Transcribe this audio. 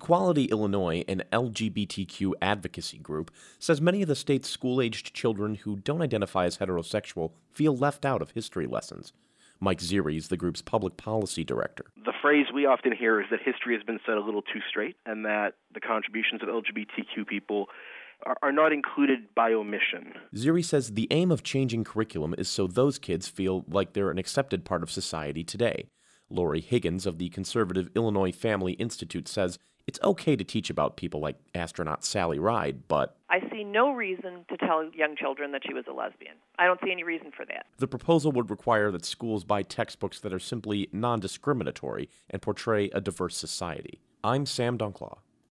Equality Illinois, an LGBTQ advocacy group, says many of the state's school-aged children who don't identify as heterosexual feel left out of history lessons. Mike Ziri is the group's public policy director. The phrase we often hear is that history has been set a little too straight and that the contributions of LGBTQ people are not included by omission. Ziri says the aim of changing curriculum is so those kids feel like they're an accepted part of society today. Lori Higgins of the conservative Illinois Family Institute says it's okay to teach about people like astronaut Sally Ride, but I see no reason to tell young children that she was a lesbian. I don't see any reason for that. The proposal would require that schools buy textbooks that are simply non-discriminatory and portray a diverse society. I'm Sam Dunklaw.